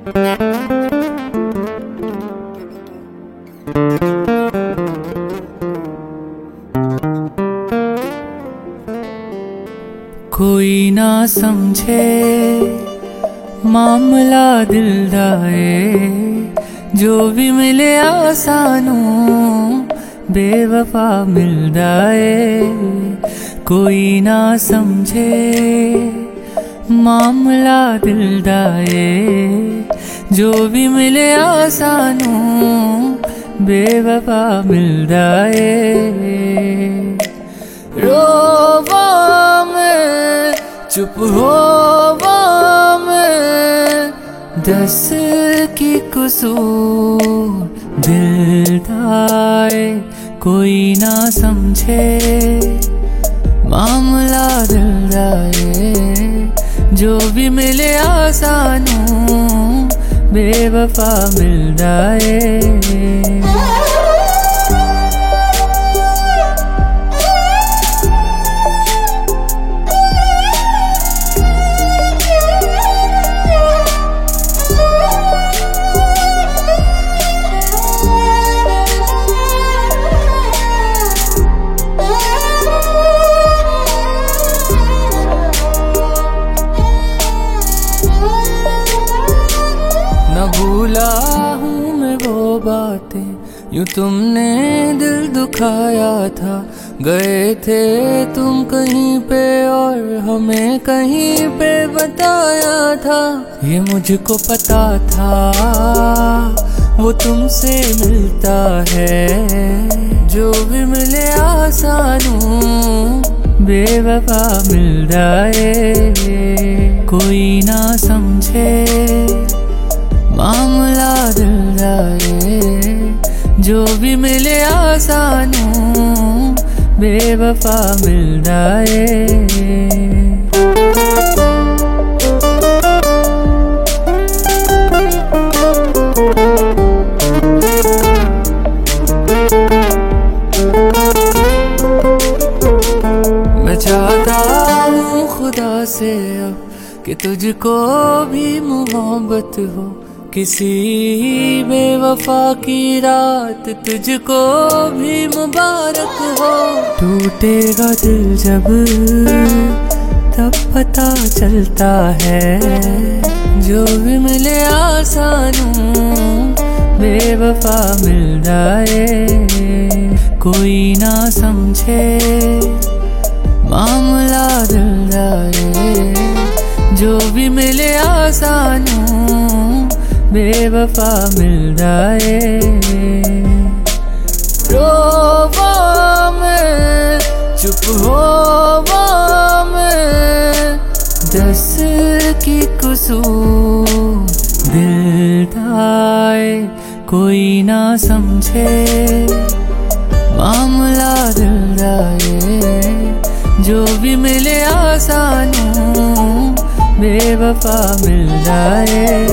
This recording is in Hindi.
कोई ना समझे मामला दिल दाए, जो भी मिले आसानों बेवफा मिल जाए। कोई ना समझे मामला दिल दाए, जो भी मिले आसानों बेवफा मिल जाए। रोवा मैं चुप होवा मैं, दस की कसूर दिल दाए। कोई ना समझे मामला दिल दाए, जो भी मिले आसानों बेवफा मिल जाए। न भूला हूँ मैं वो बातें यूँ तुमने दिल दुखाया था। गए थे तुम कहीं पे और हमें कहीं पे बताया था। ये मुझको पता था वो तुमसे मिलता है, जो भी मिले आसानों बेवफा मिल जाए। कोई ना समझे मामला दिल दाए, जो भी मिले आसानों बेवफा मिल जाए। मैं चाहता हूँ खुदा से अब कि तुझको भी मोहब्बत हो, किसी बेवफा की रात तुझको भी मुबारक हो। टूटेगा दिल जब तब पता चलता है, जो भी मिले आसानों बेवफा मिल जाए। कोई ना समझे मामला दिल दाए, जो भी मिले आसानों बेवफा मिल जाए। रोवा मैं चुप होवा मैं, दस की कसूर दिल दाए। कोई ना समझे मामला दिल दाए, जो भी मिले आसानों बेवफा मिल जाए।